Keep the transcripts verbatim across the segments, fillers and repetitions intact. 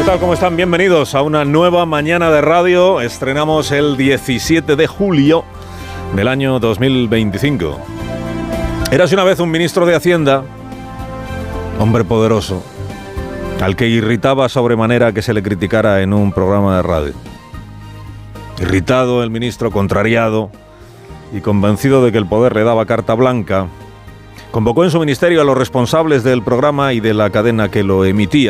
tal? ¿Cómo están? Bienvenidos a una nueva mañana de radio. Estrenamos el diecisiete de julio del año dos mil veinticinco. Érase una vez un ministro de Hacienda, hombre poderoso, al que irritaba sobremanera que se le criticara en un programa de radio. Irritado el ministro, contrariado y convencido de que el poder le daba carta blanca, convocó en su ministerio a los responsables del programa y de la cadena que lo emitía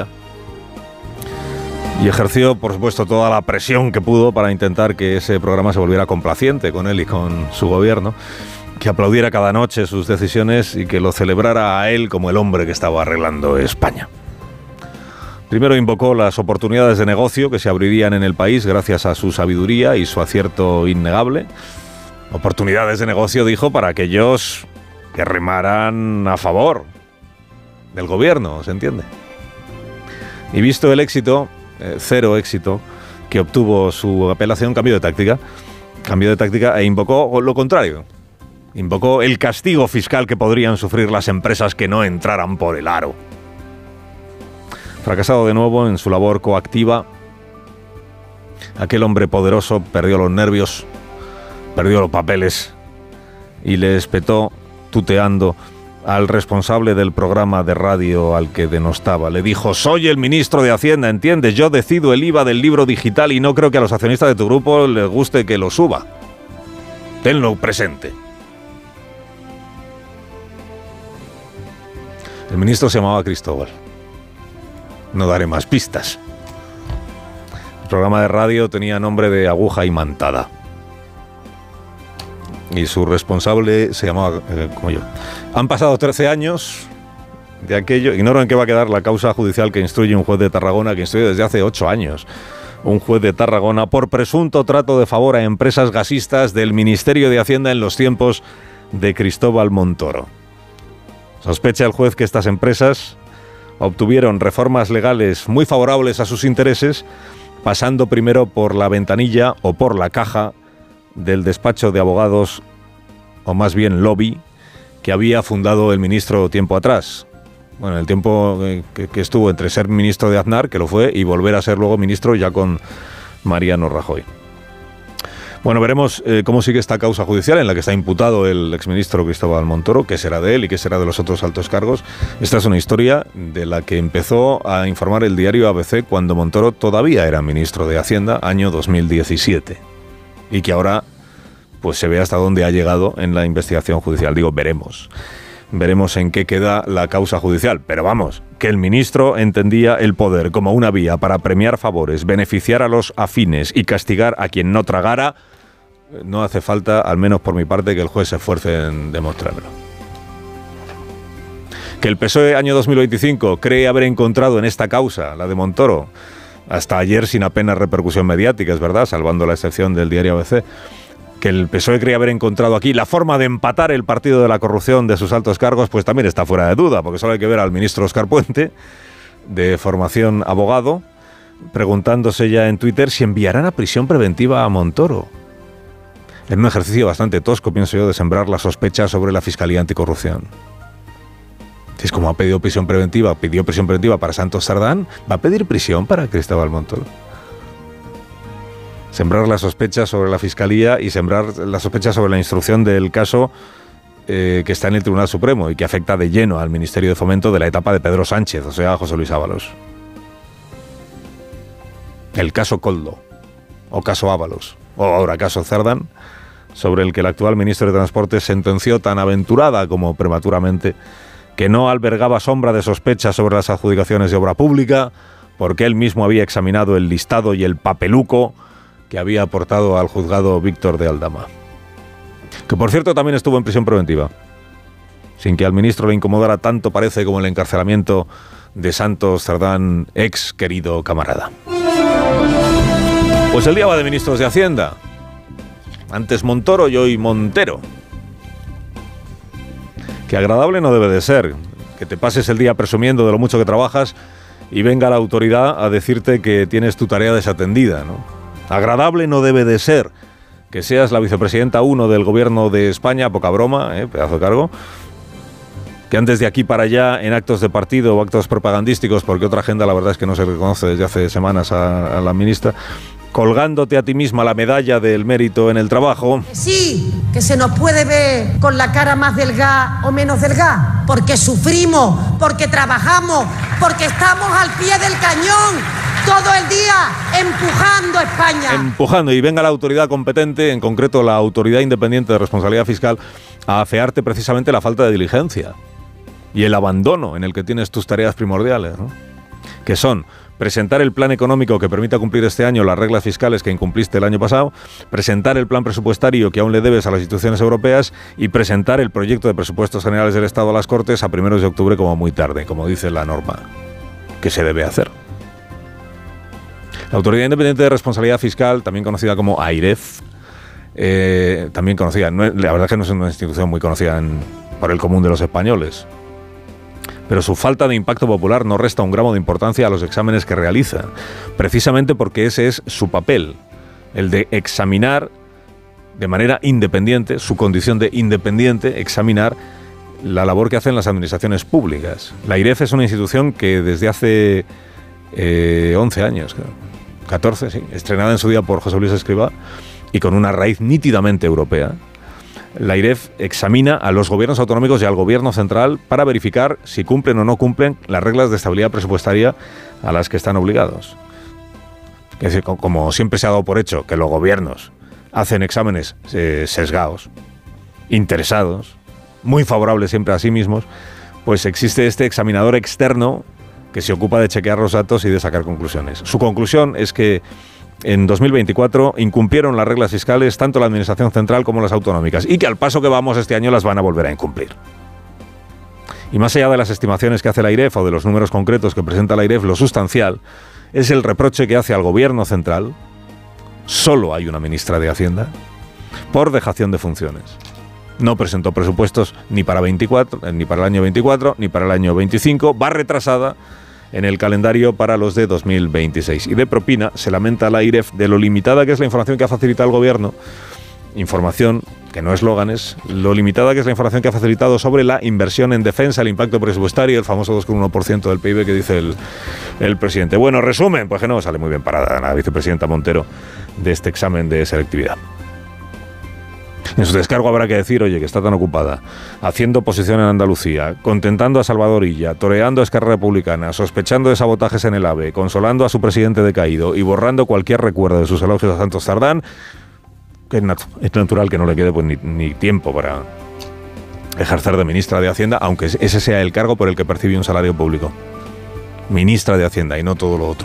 y ejerció, por supuesto, toda la presión que pudo para intentar que ese programa se volviera complaciente con él y con su gobierno, que aplaudiera cada noche sus decisiones y que lo celebrara a él como el hombre que estaba arreglando España. Primero invocó las oportunidades de negocio que se abrirían en el país gracias a su sabiduría y su acierto innegable. Oportunidades de negocio, dijo, para aquellos que remaran a favor del gobierno, ¿se entiende? Y visto el éxito, eh, cero éxito, que obtuvo su apelación, cambió de táctica, cambió de táctica e invocó lo contrario. Invocó el castigo fiscal que podrían sufrir las empresas que no entraran por el aro. Fracasado de nuevo en su labor coactiva, aquel hombre poderoso perdió los nervios, perdió los papeles y le espetó tuteando al responsable del programa de radio al que denostaba. Le dijo: soy el ministro de Hacienda, ¿entiendes? Yo decido el I V A del libro digital y no creo que a los accionistas de tu grupo les guste que lo suba. Tenlo presente. El ministro se llamaba Cristóbal. No daré más pistas. El programa de radio tenía nombre de Aguja Imantada. Y su responsable se llamaba eh, como yo. Han pasado trece años de aquello. Ignoro en qué va a quedar la causa judicial que instruye un juez de Tarragona, que instruye desde hace ocho años. Un juez de Tarragona por presunto trato de favor a empresas gasistas del Ministerio de Hacienda en los tiempos de Cristóbal Montoro. Sospecha el juez que estas empresas obtuvieron reformas legales muy favorables a sus intereses, pasando primero por la ventanilla o por la caja del despacho de abogados, o más bien lobby, que había fundado el ministro tiempo atrás. Bueno, el tiempo que, que estuvo entre ser ministro de Aznar, que lo fue, y volver a ser luego ministro ya con Mariano Rajoy. Bueno, veremos eh, cómo sigue esta causa judicial en la que está imputado el exministro Cristóbal Montoro, qué será de él y qué será de los otros altos cargos. Esta es una historia de la que empezó a informar el diario A B C cuando Montoro todavía era ministro de Hacienda, año dos mil diecisiete. Y que ahora pues se ve hasta dónde ha llegado en la investigación judicial. Digo, veremos. Veremos en qué queda la causa judicial. Pero vamos, que el ministro entendía el poder como una vía para premiar favores, beneficiar a los afines y castigar a quien no tragara. No hace falta, al menos por mi parte, que el juez se esfuerce en demostrármelo. Que el P S O E año dos mil veinticinco cree haber encontrado en esta causa, la de Montoro, hasta ayer sin apenas repercusión mediática, es verdad, salvando la excepción del diario A B C, que el P S O E cree haber encontrado aquí la forma de empatar el partido de la corrupción de sus altos cargos, pues también está fuera de duda, porque solo hay que ver al ministro Óscar Puente, de formación abogado, preguntándose ya en Twitter si enviarán a prisión preventiva a Montoro. En un ejercicio bastante tosco, pienso yo, de sembrar la sospecha sobre la Fiscalía Anticorrupción. Si es como ha pedido prisión preventiva, pidió prisión preventiva para Santos Cerdán, ¿va a pedir prisión para Cristóbal Montoro? Sembrar la sospecha sobre la Fiscalía y sembrar la sospecha sobre la instrucción del caso eh, que está en el Tribunal Supremo y que afecta de lleno al Ministerio de Fomento de la etapa de Pedro Sánchez, o sea, a José Luis Ábalos. El caso Koldo, o caso Ábalos, o ahora caso Cerdán, sobre el que el actual ministro de Transporte sentenció tan aventurada como prematuramente que no albergaba sombra de sospecha sobre las adjudicaciones de obra pública, porque él mismo había examinado el listado y el papeluco que había aportado al juzgado Víctor de Aldama. Que por cierto también estuvo en prisión preventiva, sin que al ministro le incomodara tanto, parece, como el encarcelamiento de Santos Cerdán, ex querido camarada. Pues el día va de ministros de Hacienda. Antes Montoro y hoy Montero. Que agradable no debe de ser, que te pases el día presumiendo de lo mucho que trabajas y venga la autoridad a decirte que tienes tu tarea desatendida, ¿no? Agradable no debe de ser que seas la vicepresidenta uno del gobierno de España, poca broma, ¿eh? Pedazo de cargo, que antes de aquí para allá en actos de partido o actos propagandísticos, porque otra agenda la verdad es que no se reconoce desde hace semanas a, a la ministra, colgándote a ti misma la medalla del mérito en el trabajo. Sí, que se nos puede ver con la cara más delgada o menos delgada, porque sufrimos, porque trabajamos, porque estamos al pie del cañón todo el día empujando a España. Empujando, y venga la autoridad competente, en concreto la Autoridad Independiente de Responsabilidad Fiscal, a afearte precisamente la falta de diligencia y el abandono en el que tienes tus tareas primordiales, ¿no? Que son presentar el plan económico que permita cumplir este año las reglas fiscales que incumpliste el año pasado, presentar el plan presupuestario que aún le debes a las instituciones europeas y presentar el proyecto de presupuestos generales del Estado a las Cortes a primeros de octubre como muy tarde, como dice la norma que se debe hacer. La Autoridad Independiente de Responsabilidad Fiscal, también conocida como AIREF, eh, también conocida, no, la verdad es que no es una institución muy conocida en, por el común de los españoles, pero su falta de impacto popular no resta un gramo de importancia a los exámenes que realiza, precisamente porque ese es su papel, el de examinar de manera independiente, su condición de independiente, examinar la labor que hacen las administraciones públicas. La AIREF es una institución que desde hace eh, once años, catorce, sí, estrenada en su día por José Luis Escrivá y con una raíz nítidamente europea. La AIREF examina a los gobiernos autonómicos y al gobierno central para verificar si cumplen o no cumplen las reglas de estabilidad presupuestaria a las que están obligados. Es decir, como siempre se ha dado por hecho que los gobiernos hacen exámenes eh, sesgados, interesados, muy favorables siempre a sí mismos, pues existe este examinador externo que se ocupa de chequear los datos y de sacar conclusiones. Su conclusión es que en dos mil veinticuatro incumplieron las reglas fiscales tanto la Administración Central como las autonómicas y que al paso que vamos este año las van a volver a incumplir. Y más allá de las estimaciones que hace la AIREF o de los números concretos que presenta la AIREF, lo sustancial es el reproche que hace al Gobierno Central, solo hay una ministra de Hacienda, por dejación de funciones. No presentó presupuestos ni para veinticuatro, ni para el año veinticuatro, ni para el año veinticinco, va retrasada en el calendario para los de dos mil veintiséis. Y de propina se lamenta la AIREF de lo limitada que es la información que ha facilitado el Gobierno, información que no eslóganes, lo limitada que es la información que ha facilitado sobre la inversión en defensa, el impacto presupuestario, el famoso dos coma uno por ciento del P I B que dice el, el presidente. Bueno, resumen, pues que no sale muy bien parada la vicepresidenta Montero de este examen de selectividad. En su descargo habrá que decir, oye, que está tan ocupada, haciendo oposición en Andalucía, contentando a Salvador Illa, toreando a Esquerra Republicana, sospechando de sabotajes en el AVE, consolando a su presidente decaído y borrando cualquier recuerdo de sus elogios a Santos Tardán, que es, nat- es natural que no le quede pues, ni, ni tiempo para ejercer de ministra de Hacienda, aunque ese sea el cargo por el que percibe un salario público. Ministra de Hacienda y no todo lo otro.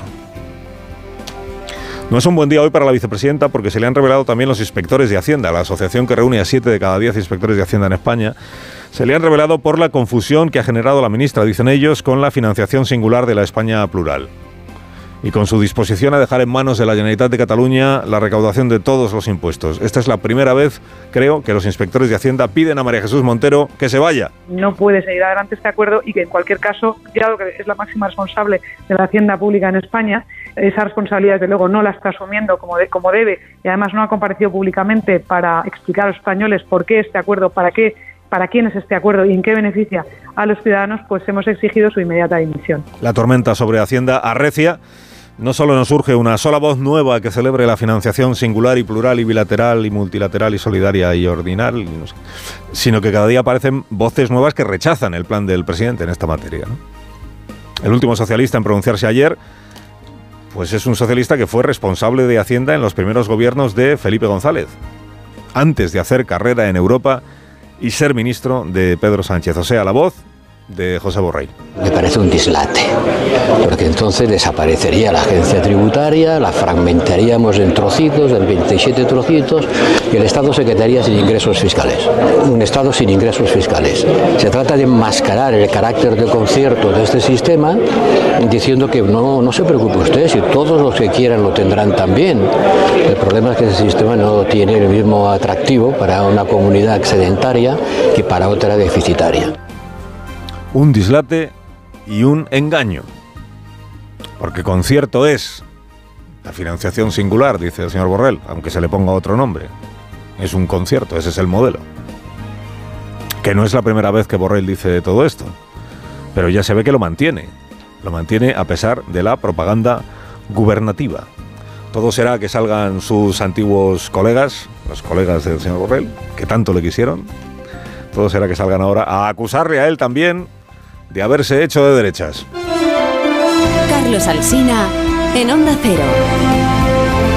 No es un buen día hoy para la vicepresidenta porque se le han revelado también los inspectores de Hacienda, la asociación que reúne a siete de cada diez inspectores de Hacienda en España. Se le han revelado por la confusión que ha generado la ministra, dicen ellos, con la financiación singular de la España plural. Y con su disposición a dejar en manos de la Generalitat de Cataluña la recaudación de todos los impuestos. Esta es la primera vez, creo, que los inspectores de Hacienda piden a María Jesús Montero que se vaya. No puede seguir adelante este acuerdo y que en cualquier caso, ya que es la máxima responsable de la Hacienda Pública en España, esa responsabilidad desde luego no la está asumiendo como, de, como debe y además no ha comparecido públicamente para explicar a los españoles por qué este acuerdo, para qué, para quién es este acuerdo y en qué beneficia a los ciudadanos, pues hemos exigido su inmediata dimisión. La tormenta sobre Hacienda arrecia. No solo nos surge una sola voz nueva que celebre la financiación singular y plural y bilateral y multilateral y solidaria y ordinal, no sé, sino que cada día aparecen voces nuevas que rechazan el plan del presidente en esta materia, ¿no? El último socialista en pronunciarse ayer, pues es un socialista que fue responsable de Hacienda en los primeros gobiernos de Felipe González, antes de hacer carrera en Europa y ser ministro de Pedro Sánchez, o sea, la voz de José Borrell. Me parece un dislate, porque entonces desaparecería la agencia tributaria, la fragmentaríamos en trocitos, en veintisiete trocitos, y el Estado se quedaría sin ingresos fiscales. Un Estado sin ingresos fiscales. Se trata de enmascarar el carácter de concierto de este sistema, diciendo que no, no se preocupe usted, si todos los que quieran lo tendrán también. El problema es que ese sistema no tiene el mismo atractivo para una comunidad excedentaria que para otra deficitaria. Un dislate y un engaño. Porque concierto es la financiación singular, dice el señor Borrell, aunque se le ponga otro nombre. Es un concierto, ese es el modelo. que no es la primera vez que Borrell dice todo esto, pero ya se ve que lo mantiene, lo mantiene a pesar de la propaganda gubernativa. Todo será que salgan sus antiguos colegas, los colegas del señor Borrell, que tanto le quisieron, todo será que salgan ahora a acusarle a él también de haberse hecho de derechas. Carlos Alsina, en Onda Cero.